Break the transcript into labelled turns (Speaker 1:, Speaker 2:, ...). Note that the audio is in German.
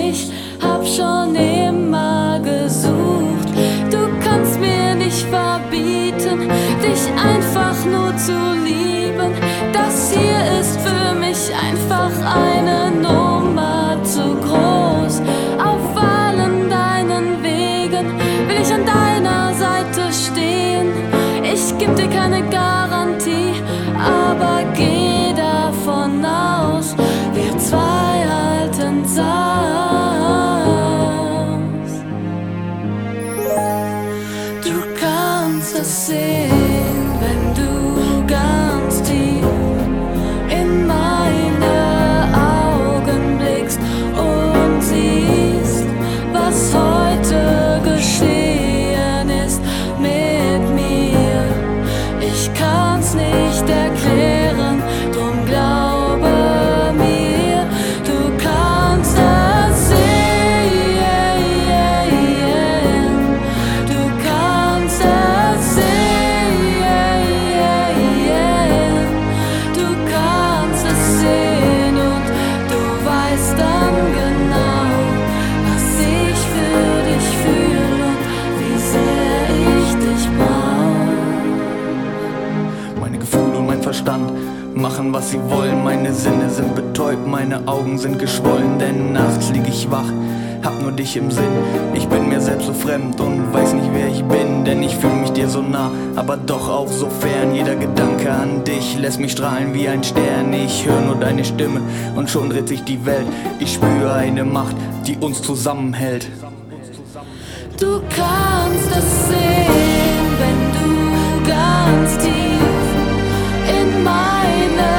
Speaker 1: ich hab schon immer gesucht. Du kannst mir nicht verbieten, dich einfach nur zu lieben. Das hier ist für mich einfach eine Nummer zu groß. Auf allen deinen Wegen will ich an deiner Seite stehen. Ich geb dir keine Garantie, aber geh davon aus, wir zwei halten's aus. Du kannst es sehen, wenn du ganz tief in meine Augen blickst und siehst, was heute geschehen ist mit mir. Ich kann's nicht erklären, drum glaube mir, du kannst es sehen. Du kannst es sehen. Du kannst es sehen und du weißt dann genau, was ich für dich fühl und wie sehr ich dich brauch.
Speaker 2: Meine Gefühle und mein Verstand machen, was sie wollen. Meine Sinne sind betäubt, meine Augen sind geschwollen. Denn nachts lieg ich wach, hab nur dich im Sinn. Ich bin mir selbst so fremd und weiß nicht, wer ich bin. Denn ich fühl mich dir so nah, aber doch auch so fern. Jeder Gedanke an dich lässt mich strahlen wie ein Stern. Ich höre nur deine Stimme und schon dreht sich die Welt. Ich spüre eine Macht, die uns zusammenhält.
Speaker 1: Du kannst es sehen, wenn du ganz tief in meine